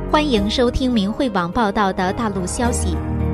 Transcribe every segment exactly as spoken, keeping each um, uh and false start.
欢迎收听明慧网报道的大陆消息。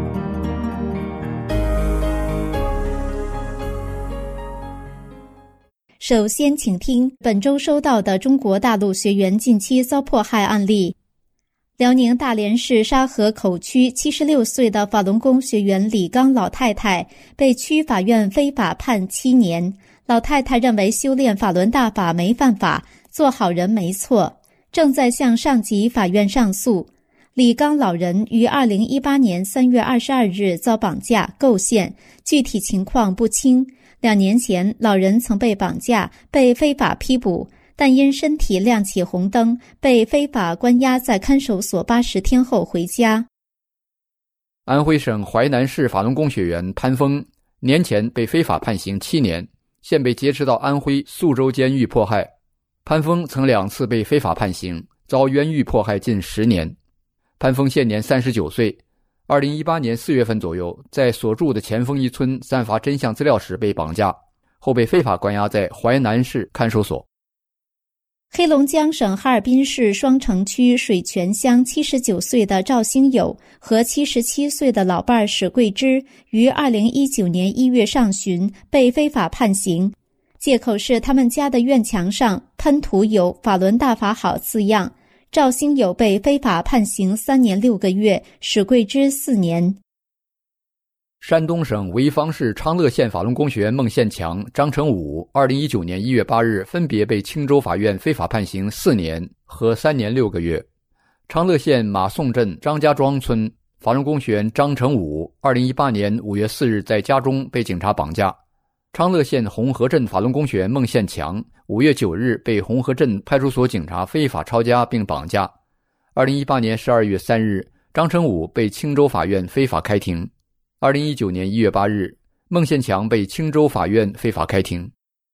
首先请听本周收到的中国大陆学员近期遭迫害案例。辽宁大连市沙河口区七十六岁的法轮功学员李刚老太太被区法院非法判七年。老太太认为修炼法轮大法没犯法，做好人没错，正在向上级法院上诉。李刚老人于二零一八年三月二十二日遭绑架构陷，具体情况不清。两年前，老人曾被绑架，被非法批捕，但因身体亮起红灯，被非法关押在看守所八十天后回家。 安徽省淮南市法轮功学员潘峰年前被非法判刑七年，现被劫持到安徽宿州监狱迫害。潘峰曾两次被非法判刑，遭冤狱迫害近十年。潘峰现年三十九岁，二零一八年四月份左右，在所住的前锋一村散发真相资料时被绑架，后被非法关押在淮南市看守所。 黑龙江省哈尔滨市双城区水泉乡七十九岁的赵兴友和七十七岁的老伴史桂芝于二零一九年一月上旬被非法判刑，借口是他们家的院墙上喷涂有法轮大法好字样。赵兴友被非法判刑三年六个月，史桂芝四年。 山东省潍坊市昌乐县法轮功学员孟宪强、张成武二零一九年一月八日分别被青州法院非法判刑四年和三年六个月。昌乐县马宋镇张家庄村法轮功学员张成武二零一八年五月四日在家中被警察绑架。昌乐县红河镇法轮功学员孟宪强五月九日被红河镇派出所警察非法抄家并绑架。二零一八年十二月三日，张成武被青州法院非法开庭。二零一九年一月八日，孟宪强被青州法院非法开庭。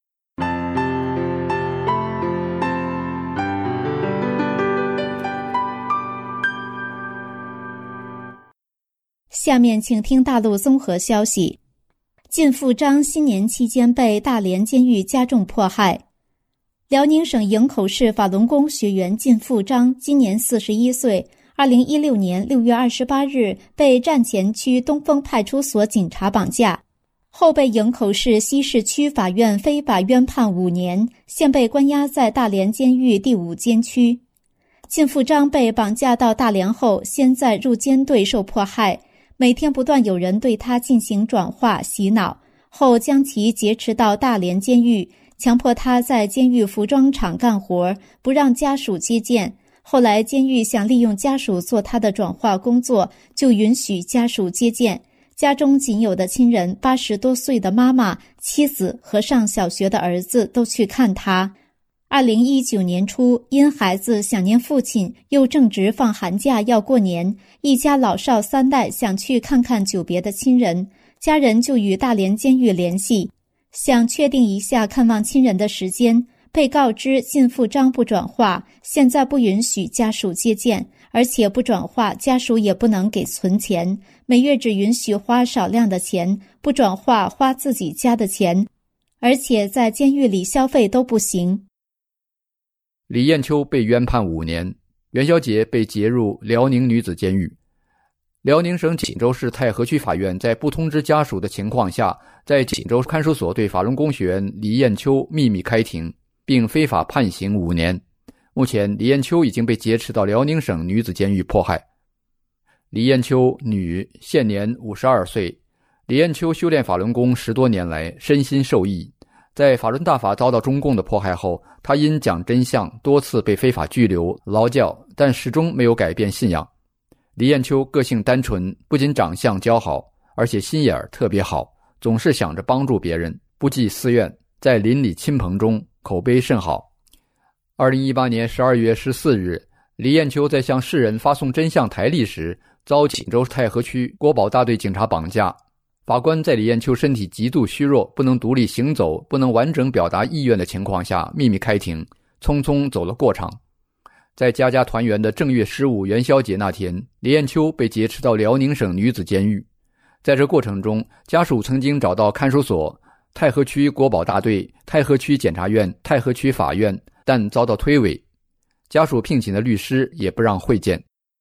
下面请听大陆综合消息。靳富章新年期间被大连监狱加重迫害。辽宁省营口市法轮功学员靳富章今年四十一岁，二零一六年六月二十八日被站前区东风派出所警察绑架，后被营口市西市区法院非法冤判五年，现被关押在大连监狱第五监区。靳富章被绑架到大连后，先在入监队受迫害，每天不断有人对他进行转化洗脑，后将其劫持到大连监狱，强迫他在监狱服装厂干活，不让家属接见。后来监狱想利用家属做他的转化工作，就允许家属接见。家中仅有的亲人八十多岁的妈妈、妻子和上小学的儿子都去看他。二零一九年初，因孩子想念父亲，又正值放寒假要过年，一家老少三代想去看看久别的亲人，家人就与大连监狱联系，想确定一下看望亲人的时间。被告知靳富章不转化，现在不允许家属接见，而且不转化家属也不能给存钱，每月只允许花少量的钱，不转化花自己家的钱，而且在监狱里消费都不行。 李艳秋被冤判五年，元宵节被劫入辽宁女子监狱。辽宁省锦州市太和区法院在不通知家属的情况下，在锦州看守所对法轮功学员李艳秋秘密开庭，并非法判刑五年。目前，李艳秋已经被劫持到辽宁省女子监狱迫害。李艳秋，女，现年五十二岁。李艳秋修炼法轮功十多年来，身心受益。在法轮大法遭到中共的迫害后，他因讲真相多次被非法拘留劳教，但始终没有改变信仰。李艳秋个性单纯，不仅长相姣好，而且心眼儿特别好，总是想着帮助别人，不计私怨，在邻里亲朋中口碑甚好。二零一八年十二月十四日，李艳秋在向世人发送真相台历时，遭锦州太和区国保大队警察绑架。法官在李艳秋身体极度虚弱，不能独立行走，不能完整表达意愿的情况下秘密开庭，匆匆走了过场。在家家团圆的正月十五元宵节那天，李艳秋被劫持到辽宁省女子监狱。在这过程中，家属曾经找到看守所、太和区国保大队、太和区检察院、太和区法院，但遭到推诿。家属聘请的律师也不让会见。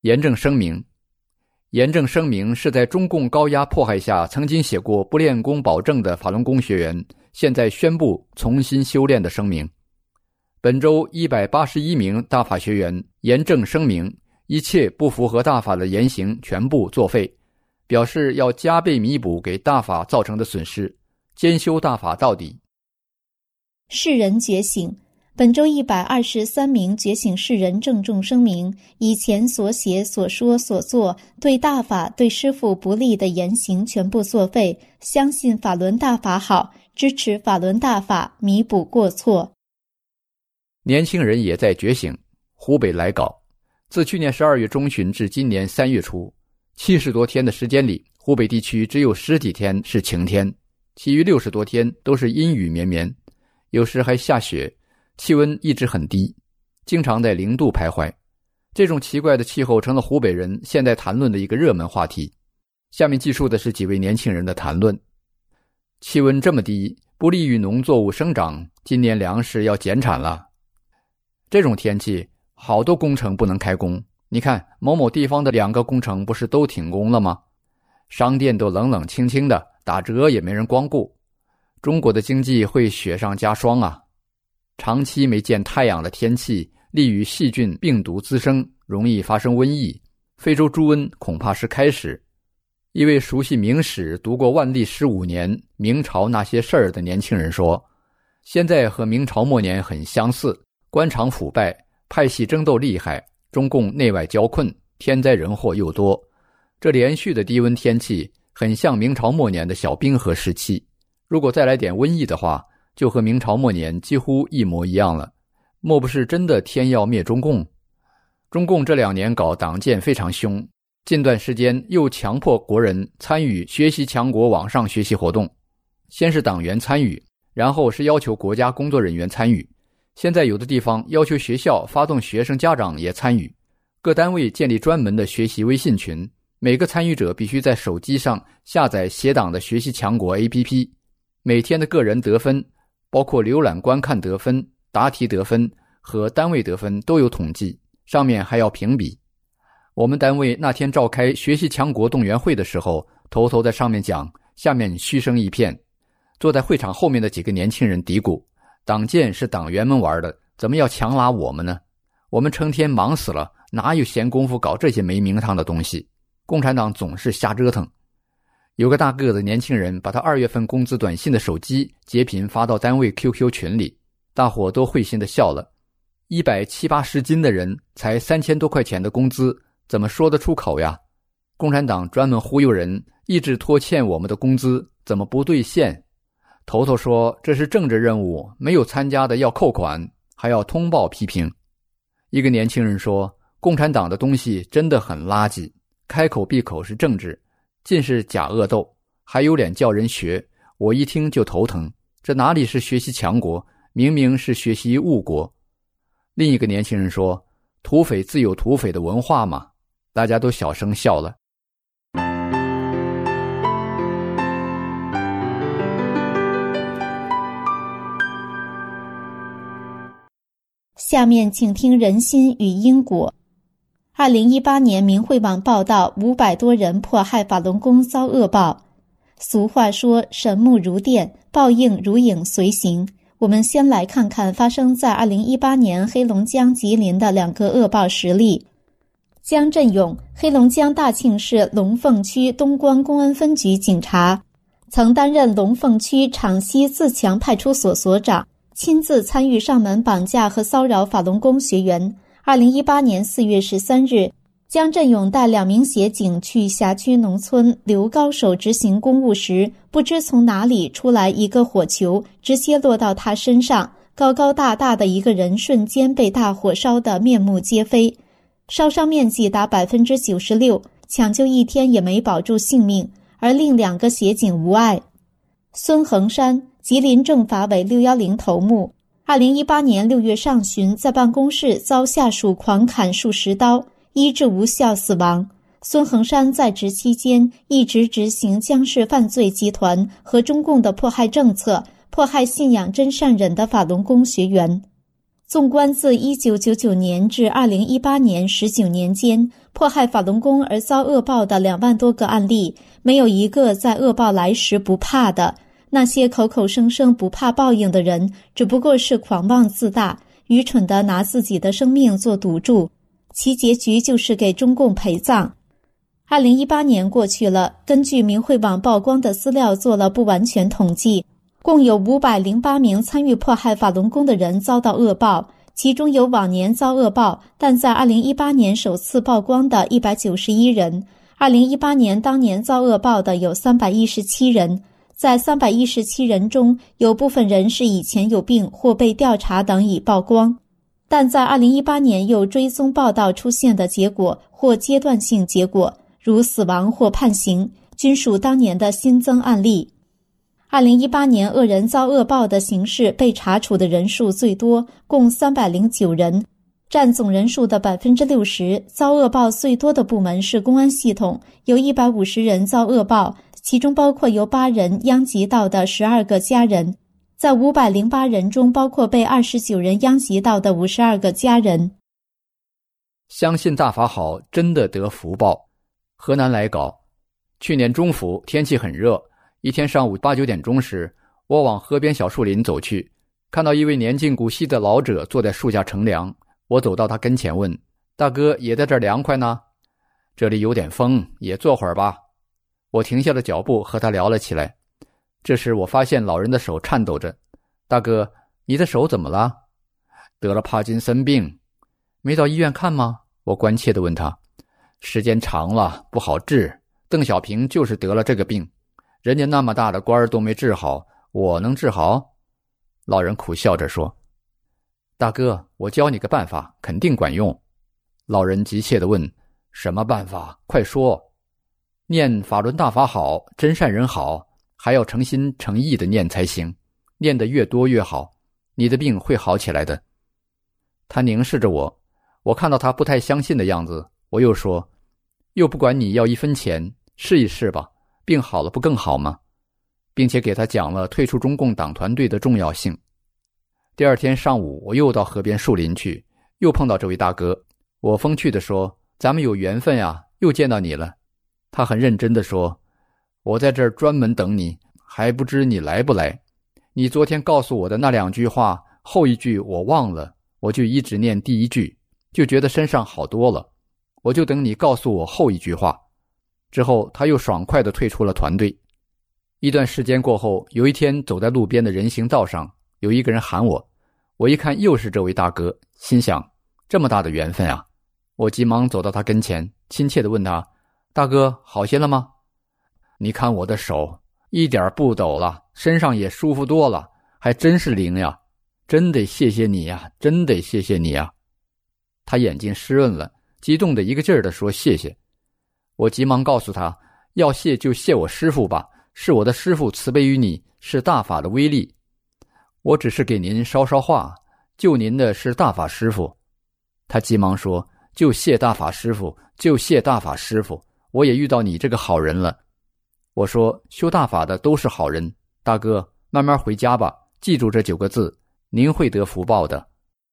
严正声明。严正声明是在中共高压迫害下曾经写过不练功保证的法轮功学员现在宣布重新修炼的声明。本周一百八十一名大法学员严正声明，一切不符合大法的言行全部作废，表示要加倍弥补给大法造成的损失，兼修大法到底。 世人觉醒。本周一百二十三名觉醒世人郑重声明，以前所写所说所做对大法对师父不利的言行全部作废，相信法轮大法好，支持法轮大法，弥补过错。 年轻人也在觉醒。湖北来稿，自去年十二月中旬至今年三月初，七十多天的时间里，湖北地区只有十几天是晴天，其余六十多天都是阴雨绵绵，有时还下雪，气温一直很低，经常在零度徘徊。这种奇怪的气候成了湖北人现在谈论的一个热门话题。下面记述的是几位年轻人的谈论。气温这么低，不利于农作物生长，今年粮食要减产了。这种天气，好多工程不能开工。你看某某地方的两个工程不是都停工了吗？商店都冷冷清清的，打折也没人光顾。中国的经济会雪上加霜啊！长期没见太阳的天气，利于细菌病毒滋生，容易发生瘟疫。非洲猪瘟恐怕是开始。一位熟悉明史、读过万历十五年明朝那些事儿的年轻人说，现在和明朝末年很相似，官场腐败，派系争斗厉害，中共内外交困，天灾人祸又多。这连续的低温天气很像明朝末年的小冰河时期，如果再来点瘟疫的话，就和明朝末年几乎一模一样了。莫不是真的天要灭中共？中共这两年搞党建非常凶，近段时间又强迫国人参与学习强国网上学习活动，先是党员参与，然后是要求国家工作人员参与，现在有的地方要求学校发动学生家长也参与，各单位建立专门的学习微信群，每个参与者必须在手机上下载协党的学习强国 A P P， 每天的个人得分，包括浏览观看得分、答题得分和单位得分都有统计，上面还要评比。我们单位那天召开学习强国动员会的时候，头头在上面讲，下面嘘声一片。坐在会场后面的几个年轻人嘀咕，党建是党员们玩的，怎么要强拉我们呢？我们成天忙死了，哪有闲工夫搞这些没名堂的东西？共产党总是瞎折腾。有个大个子年轻人把他二月份工资短信的手机截屏发到单位 Q Q 群里，大伙都会心的笑了。一百七八十斤的人才三千多块钱的工资，怎么说得出口呀？共产党专门忽悠人，一直拖欠我们的工资，怎么不兑现？头头说这是政治任务，没有参加的要扣款，还要通报批评。一个年轻人说，共产党的东西真的很垃圾，开口闭口是政治，尽是假恶斗，还有脸叫人学，我一听就头疼，这哪里是学习强国，明明是学习误国。另一个年轻人说，土匪自有土匪的文化嘛，大家都小声笑了。 下面请听人心与因果。二零一八年明慧网报道，五百多人迫害法轮功遭恶报。俗话说，神目如电，报应如影随形。我们先来看看发生在二零一八年黑龙江吉林的两个恶报实例。姜振勇，黑龙江大庆市龙凤区东关公安分局警察，曾担任龙凤区厂西自强派出所所长，亲自参与上门绑架和骚扰法轮功学员。二零一八年四月十三日，姜振勇带两名协警去辖区农村刘高手执行公务时，不知从哪里出来一个火球，直接落到他身上，高高大大的一个人瞬间被大火烧得面目皆非，烧伤面积达 百分之九十六， 抢救一天也没保住性命，而另两个协警无碍。孙恒山，吉林政法委六一零头目，二零一八年六月上旬在办公室遭下属狂砍数十刀，医治无效死亡。孙恒山在职期间一直执行江氏犯罪集团和中共的迫害政策，迫害信仰真善忍的法轮功学员。纵观自一九九九年至二零一八年十九年间， 迫害法轮功而遭恶报的两万多个案例，没有一个在恶报来时不怕的。那些口口声声不怕报应的人，只不过是狂妄自大，愚蠢地拿自己的生命做赌注，其结局就是给中共陪葬。二零一八年过去了，根据明慧网曝光的资料做了不完全统计，共有五百零八名参与迫害法轮功的人遭到恶报，其中有往年遭恶报，但在二零一八年首次曝光的一百九十一人。二零一八年当年遭恶报的有三百一十七人，在三百一十七人中，有部分人是以前有病或被调查等已曝光，但在二零一八年又追踪报道出现的结果或阶段性结果，如死亡或判刑，均属当年的新增案例。二零一八年恶人遭恶报的形式被查处的人数最多，共三百零九人，占总人数的 百分之六十。 遭恶报最多的部门是公安系统，有一百五十人遭恶报，其中包括由八人殃及到的十二个家人，在五百零八人中包括被二十九人殃及到的五十二个家人。 相信大法好，真的得福报。河南来稿，去年中伏天气很热，一天上午八九点钟时，我往河边小树林走去，看到一位年近古稀的老者坐在树下乘凉。我走到他跟前问：大哥也在这儿凉快呢？这里有点风，也坐会儿吧。我停下了脚步和他聊了起来。这时我发现老人的手颤抖着。大哥，你的手怎么了？得了帕金森病。没到医院看吗？我关切地问他。时间长了不好治，邓小平就是得了这个病，人家那么大的官儿都没治好，我能治好？老人苦笑着说。大哥，我教你个办法，肯定管用。老人急切地问：什么办法？快说。念法轮大法好，真善人好，还要诚心诚意地念才行，念得越多越好，你的病会好起来的。他凝视着我，我看到他不太相信的样子，我又说：又不管你要一分钱，试一试吧，病好了不更好吗？并且给他讲了退出中共党团队的重要性。第二天上午，我又到河边树林去，又碰到这位大哥。我风趣地说：咱们有缘分呀，又见到你了。他很认真地说：我在这儿专门等你，还不知你来不来。你昨天告诉我的那两句话，后一句我忘了，我就一直念第一句，就觉得身上好多了。我就等你告诉我后一句话。之后他又爽快地退出了团队。一段时间过后，有一天走在路边的人行道上，有一个人喊我，我一看又是这位大哥，心想这么大的缘分啊！我急忙走到他跟前，亲切地问他：大哥好些了吗？你看我的手一点不抖了，身上也舒服多了，还真是灵呀，真得谢谢你呀，真得谢谢你呀。他眼睛湿润了，激动的一个劲儿地说谢谢。我急忙告诉他，要谢就谢我师父吧，是我的师父慈悲于你，是大法的威力。我只是给您捎捎话，救您的是大法师父。他急忙说：就谢大法师父，就谢大法师父，我也遇到你这个好人了。我说：修大法的都是好人，大哥慢慢回家吧，记住这九个字，您会得福报的。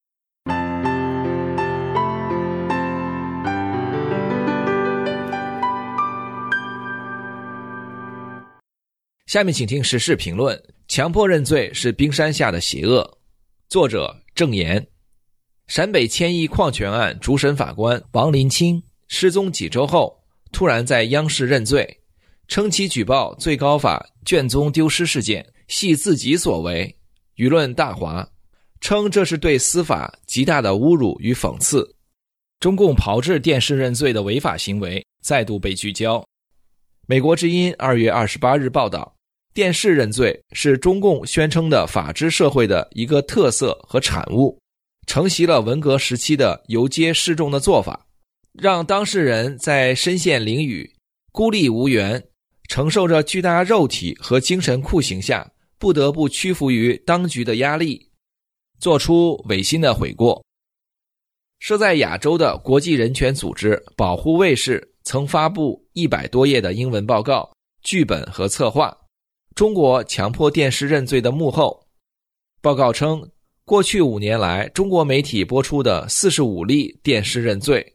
下面请听时事评论：强迫认罪是冰山下的邪恶。作者郑言。陕北千亿矿权案主审法官王林清失踪几周后，突然在央视认罪，称其举报最高法卷宗丢失事件系自己所为，舆论大哗，称这是对司法极大的侮辱与讽刺。中共炮制电视认罪的违法行为再度被聚焦。美国之音二月二十八日报道，电视认罪是中共宣称的法治社会的一个特色和产物，承袭了文革时期的游街示众的做法，让当事人在身陷囹圄、孤立无援，承受着巨大肉体和精神酷刑下，不得不屈服于当局的压力，做出违心的悔过。设在亚洲的国际人权组织保护卫士曾发布一百多页的英文报告、剧本和策划，中国强迫电视认罪的幕后。报告称，过去五年来，中国媒体播出的四十五例电视认罪，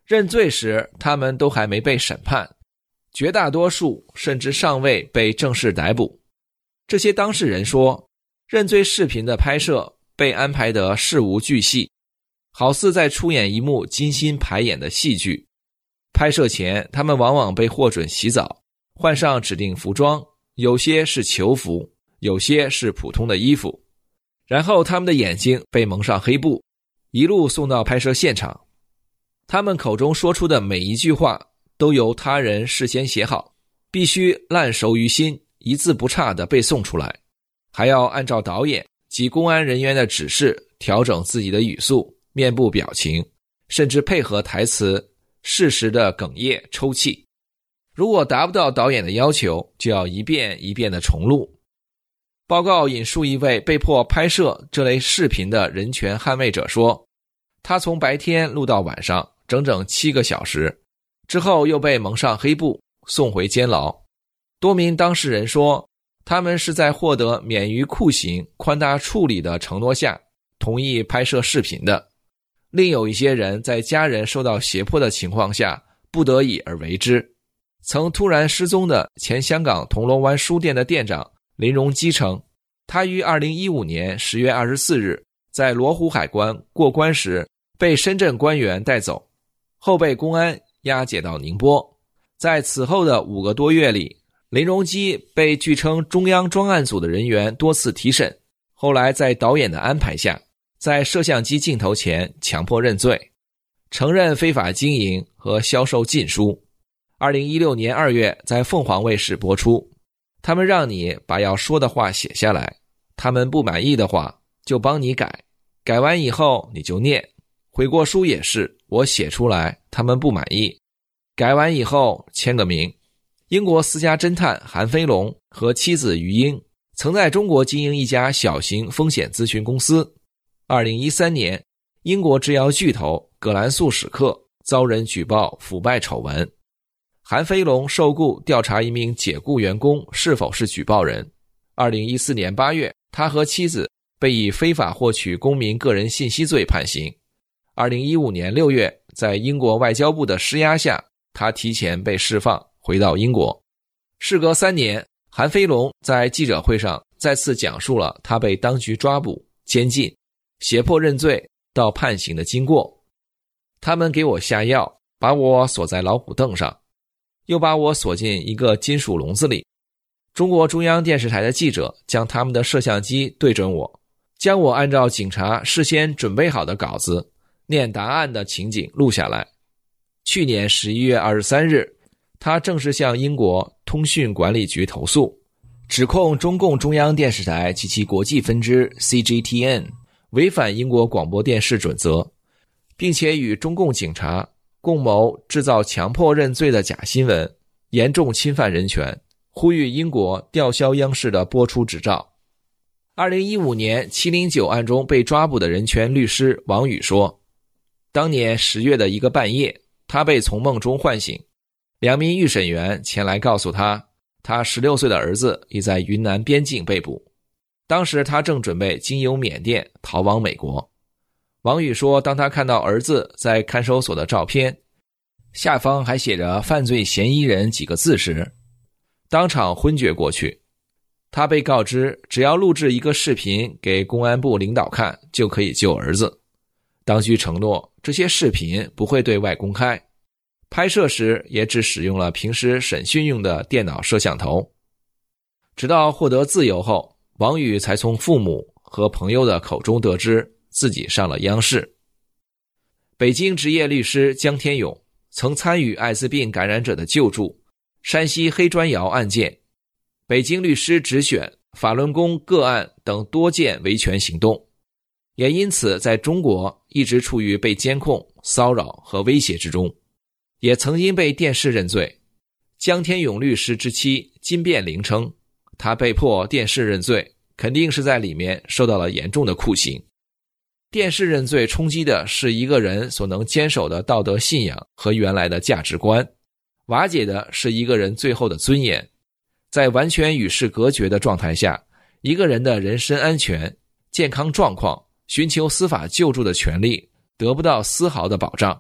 认罪时，他们都还没被审判，绝大多数甚至尚未被正式逮捕。这些当事人说，认罪视频的拍摄被安排得事无巨细，好似在出演一幕精心排演的戏剧。拍摄前，他们往往被获准洗澡，换上指定服装，有些是囚服，有些是普通的衣服。然后他们的眼睛被蒙上黑布，一路送到拍摄现场。他们口中说出的每一句话都由他人事先写好，必须烂熟于心，一字不差地背诵出来，还要按照导演及公安人员的指示调整自己的语速、面部表情，甚至配合台词适时的哽咽抽泣。如果达不到导演的要求，就要一遍一遍的重录。报告引述一位被迫拍摄这类视频的人权捍卫者说，他从白天录到晚上，整整七个小时，之后又被蒙上黑布，送回监牢。多名当事人说，他们是在获得免于酷刑、宽大处理的承诺下，同意拍摄视频的。另有一些人在家人受到胁迫的情况下，不得已而为之。曾突然失踪的前香港铜锣湾书店的店长林荣基称，他于二零一五年十月二十四日在罗湖海关过关时被深圳官员带走，后被公安押解到宁波。在此后的五个多月里，林荣基被据称中央专案组的人员多次提审，后来在导演的安排下，在摄像机镜头前强迫认罪，承认非法经营和销售禁书。二零一六年二月在凤凰卫视播出。他们让你把要说的话写下来，他们不满意的话就帮你改，改完以后你就念。悔过书也是，我写出来，他们不满意，改完以后签个名。英国私家侦探韩飞龙和妻子于英曾在中国经营一家小型风险咨询公司。二零一三年，英国制药巨头葛兰素史克遭人举报腐败丑闻，韩飞龙受雇调查一名解雇员工是否是举报人。二零一四年八月，他和妻子被以非法获取公民个人信息罪判刑。二零一五年六月，在英国外交部的施压下，他提前被释放，回到英国。事隔三年，韩飞龙在记者会上再次讲述了他被当局抓捕、监禁、胁迫认罪到判刑的经过。他们给我下药，把我锁在老虎凳上，又把我锁进一个金属笼子里。中国中央电视台的记者将他们的摄像机对准我，将我按照警察事先准备好的稿子念答案的情景录下来。去年十一月二十三日，他正式向英国通讯管理局投诉，指控中共中央电视台及其国际分支 C G T N 违反英国广播电视准则，并且与中共警察共谋制造强迫认罪的假新闻，严重侵犯人权，呼吁英国吊销央视的播出执照。二零一五年七零九案中被抓捕的人权律师王宇说，当年十月的一个半夜，他被从梦中唤醒，两名预审员前来告诉他，他十六岁的儿子已在云南边境被捕，当时他正准备经由缅甸逃往美国。王宇说，当他看到儿子在看守所的照片，下方还写着犯罪嫌疑人几个字时，当场昏厥过去。他被告知只要录制一个视频给公安部领导看就可以救儿子，当局承诺这些视频不会对外公开，拍摄时也只使用了平时审讯用的电脑摄像头。直到获得自由后，王宇才从父母和朋友的口中得知自己上了央视。北京职业律师江天勇曾参与艾滋病感染者的救助、山西黑砖窑案件、北京律师直选、法轮功个案等多件维权行动，也因此在中国一直处于被监控、骚扰和威胁之中，也曾经被电视认罪。江天勇律师之妻金变玲称，他被迫电视认罪，肯定是在里面受到了严重的酷刑。电视认罪冲击的是一个人所能坚守的道德信仰和原来的价值观，瓦解的是一个人最后的尊严。在完全与世隔绝的状态下，一个人的人身安全、健康状况、寻求司法救助的权利得不到丝毫的保障，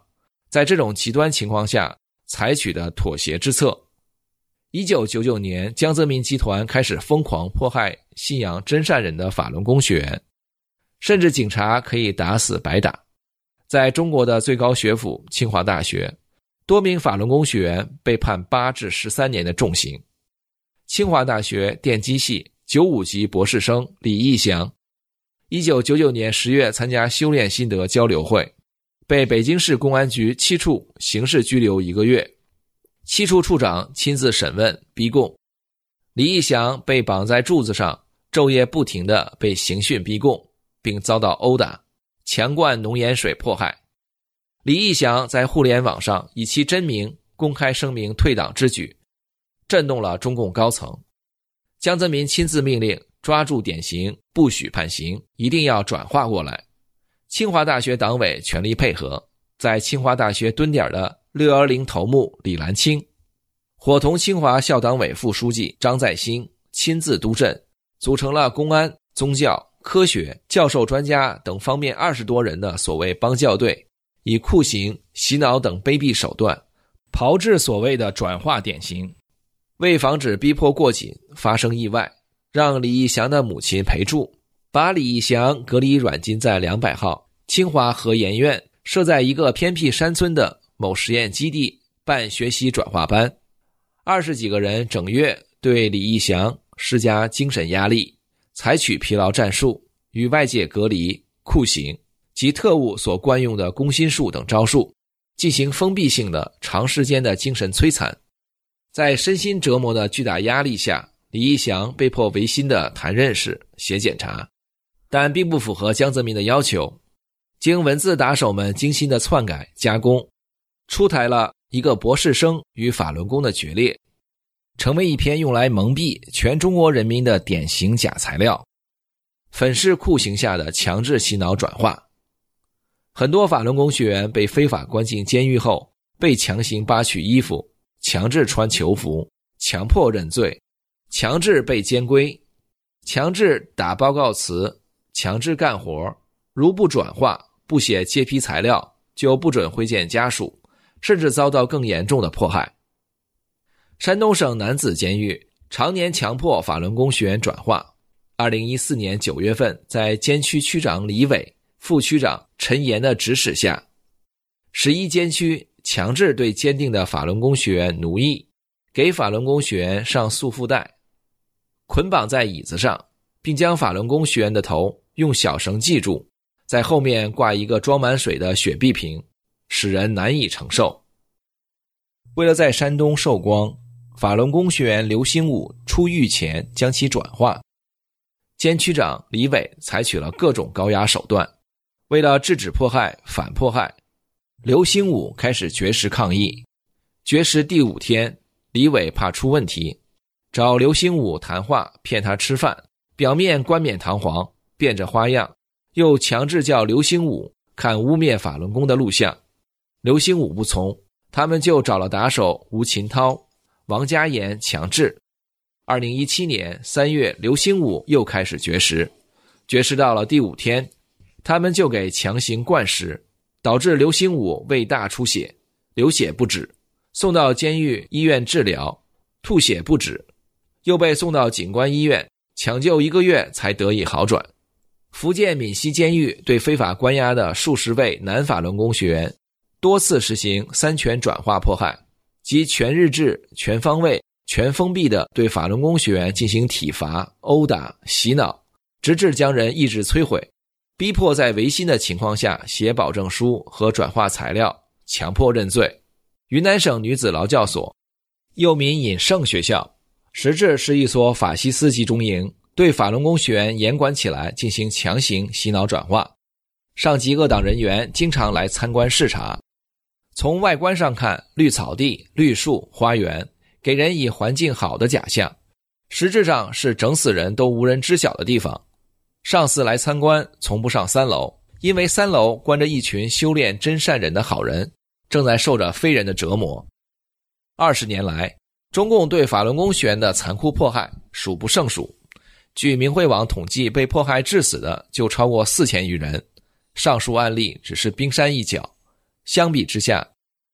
在这种极端情况下采取的妥协之策。一九九九年，江泽民集团开始疯狂迫害信仰真善忍的法轮功学员，甚至警察可以打死白打。在中国的最高学府清华大学，多名法轮功学员被判八至十三年的重刑。清华大学电机系九五级博士生李义祥，一九九九年十月参加修炼心得交流会，被北京市公安局七处刑事拘留一个月，七处处长亲自审问逼供。李义祥被绑在柱子上，昼夜不停地被刑讯逼供，并遭到殴打、强灌浓盐水迫害。李义祥在互联网上以其真名公开声明退党之举，震动了中共高层。江泽民亲自命令抓住典型，不许判刑，一定要转化过来。清华大学党委全力配合，在清华大学蹲点的六一零头目李兰清，伙同清华校党委副书记张在新亲自督阵，组成了公安、宗教、科学、教授专家等方面二十多人的所谓帮教队，以酷刑、洗脑等卑鄙手段炮制所谓的转化典型。为防止逼迫过紧发生意外，让李义祥的母亲陪住，把李义祥隔离软禁在两百号清华核研院设在一个偏僻山村的某实验基地办学习转化班。二十几个人整月对李义祥施加精神压力，采取疲劳战术，与外界隔离、酷刑及特务所惯用的攻心术等招数，进行封闭性的长时间的精神摧残。在身心折磨的巨大压力下，李义祥被迫违心的谈认识、写检查，但并不符合江泽民的要求。经文字打手们精心的篡改加工，出台了一个博士生与法轮功的决裂，成为一篇用来蒙蔽全中国人民的典型假材料，粉饰酷刑下的强制洗脑转化。很多法轮功学员被非法关进监狱后，被强行扒取衣服，强制穿囚服，强迫认罪，强制背监规，强制打报告词，强制干活，如不转化，不写揭批材料，就不准会见家属，甚至遭到更严重的迫害。山东省男子监狱常年强迫法轮功学员转化。二零一四年九月份，在监区区长李伟、副区长陈岩的指使下，十一监区强制对坚定的法轮功学员奴役，给法轮功学员上束缚带，捆绑在椅子上，并将法轮功学员的头用小绳系住，在后面挂一个装满水的雪碧瓶，使人难以承受。为了在山东寿光，法轮功学员刘兴武出狱前将其转化，监区长李伟采取了各种高压手段。为了制止迫害、反迫害，刘兴武开始绝食抗议。绝食第五天，李伟怕出问题，找刘兴武谈话，骗他吃饭，表面冠冕堂皇，变着花样，又强制叫刘兴武看污蔑法轮功的录像。刘兴武不从，他们就找了打手吴琴涛、王家岩强制。二零一七年三月，刘兴武又开始绝食，绝食到了第五天，他们就给强行灌食，导致刘兴武胃大出血，流血不止，送到监狱医院治疗，吐血不止，又被送到警官医院抢救一个月才得以好转。福建闽西监狱对非法关押的数十位男法轮功学员多次实行三全转化迫害，即全日制、全方位、全封闭的对法轮功学员进行体罚、殴打、洗脑，直至将人意志摧毁，逼迫在违心的情况下写保证书和转化材料，强迫认罪。云南省女子劳教所，又名引圣学校，实质是一所法西斯集中营，对法轮功学员严管起来，进行强行洗脑转化。上级恶党人员经常来参观视察，从外观上看，绿草地、绿树、花园，给人以环境好的假象，实质上是整死人都无人知晓的地方。上司来参观，从不上三楼，因为三楼关着一群修炼真善忍的好人，正在受着非人的折磨。二十年来，中共对法轮功学员的残酷迫害数不胜数。据明慧网统计，被迫害致死的就超过四千余人。上述案例只是冰山一角，相比之下，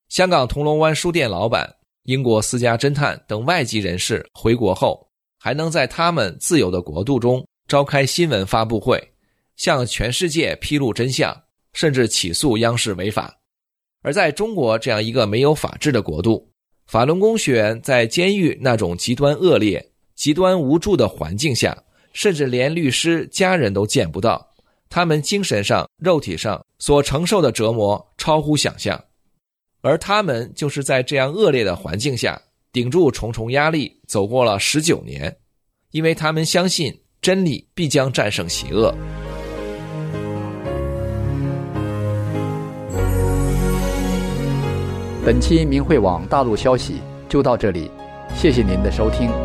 香港铜锣湾书店老板、英国私家侦探等外籍人士回国后，还能在他们自由的国度中召开新闻发布会，向全世界披露真相，甚至起诉央视违法。而在中国这样一个没有法治的国度，法轮功学员在监狱那种极端恶劣、极端无助的环境下，甚至连律师、家人都见不到，他们精神上、肉体上所承受的折磨超乎想象。而他们就是在这样恶劣的环境下，顶住重重压力，走过了十九年，因为他们相信真理必将战胜邪恶。 本期明慧网大陆消息就到这里，谢谢您的收听。